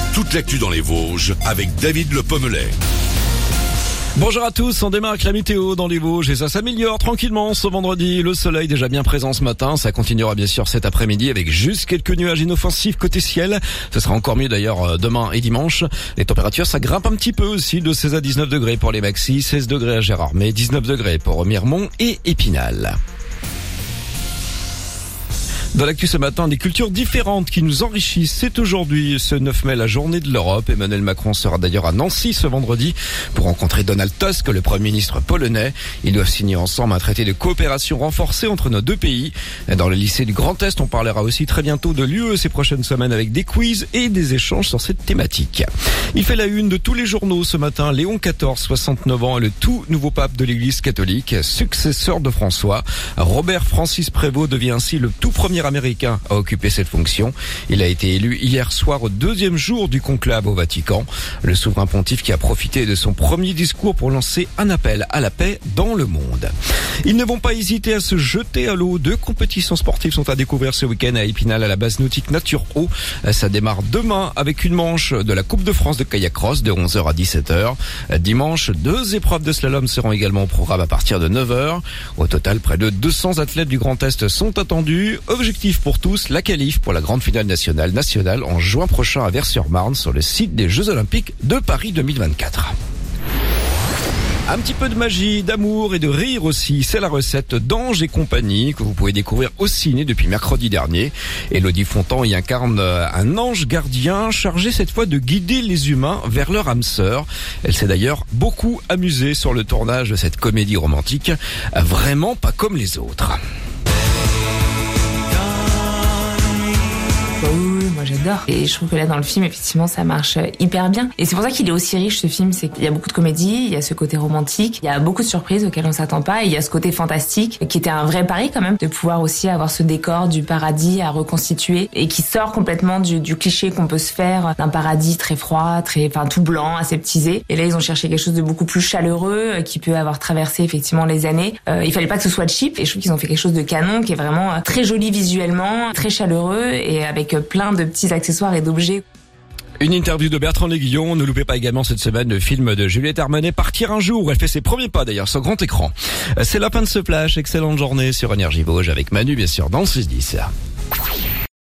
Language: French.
Toute l'actu dans les Vosges avec David Le Pommelet. Bonjour à tous, on démarre avec la météo dans les Vosges et ça s'améliore tranquillement ce vendredi. Le soleil déjà bien présent ce matin, ça continuera bien sûr cet après-midi avec juste quelques nuages inoffensifs côté ciel. Ce sera encore mieux d'ailleurs demain et dimanche. Les températures ça grimpe un petit peu aussi de 16 à 19 degrés pour les maxis, 16 degrés à Gérardmer, 19 degrés pour Miremont et Épinal. Dans l'actu ce matin, des cultures différentes qui nous enrichissent. C'est aujourd'hui, ce 9 mai, la journée de l'Europe. Emmanuel Macron sera d'ailleurs à Nancy ce vendredi pour rencontrer Donald Tusk, le Premier ministre polonais. Ils doivent signer ensemble un traité de coopération renforcée entre nos deux pays. Dans le lycée du Grand Est, on parlera aussi très bientôt de l'UE ces prochaines semaines avec des quiz et des échanges sur cette thématique. Il fait la une de tous les journaux ce matin. Léon XIV, 69 ans, est le tout nouveau pape de l'Église catholique, successeur de François. Robert Francis Prévost devient ainsi le tout premier américain à occuper cette fonction. Il a été élu hier soir au deuxième jour du conclave au Vatican. Le souverain pontife qui a profité de son premier discours pour lancer un appel à la paix dans le monde. Ils ne vont pas hésiter à se jeter à l'eau. 2 compétitions sportives sont à découvrir ce week-end à Épinal à la base nautique Nature Eau. Ça démarre demain avec une manche de la Coupe de France de kayak cross de 11h à 17h. Dimanche, 2 épreuves de slalom seront également au programme à partir de 9h. Au total, près de 200 athlètes du Grand Est sont attendus. Objectif pour tous, la qualif pour la grande finale nationale en juin prochain à Vers-sur-Marne sur le site des Jeux Olympiques de Paris 2024. Un petit peu de magie, d'amour et de rire aussi, c'est la recette d'Ange et compagnie que vous pouvez découvrir au ciné depuis mercredi dernier. Élodie Fontan y incarne un ange gardien chargé cette fois de guider les humains vers leur âme sœur. Elle s'est d'ailleurs beaucoup amusée sur le tournage de cette comédie romantique, vraiment pas comme les autres. Oui, moi j'adore. Et je trouve que là dans le film, effectivement, ça marche hyper bien. Et c'est pour ça qu'il est aussi riche ce film, c'est qu'il y a beaucoup de comédie, il y a ce côté romantique, il y a beaucoup de surprises auxquelles on s'attend pas, et il y a ce côté fantastique, qui était un vrai pari quand même, de pouvoir aussi avoir ce décor du paradis à reconstituer, et qui sort complètement du cliché qu'on peut se faire d'un paradis très froid, tout blanc, aseptisé. Et là ils ont cherché quelque chose de beaucoup plus chaleureux, qui peut avoir traversé effectivement les années. Il fallait pas que ce soit cheap, et je trouve qu'ils ont fait quelque chose de canon, qui est vraiment très joli visuellement, très chaleureux, et avec plein de petits accessoires et d'objets. Une interview de Bertrand L'Aiguillon. Ne loupez pas également cette semaine le film de Juliette Armanet, Partir un jour. Elle fait ses premiers pas d'ailleurs sur grand écran. C'est la fin de ce flash. Excellente journée sur Énergie Vosges avec Manu bien sûr dans le 6-10.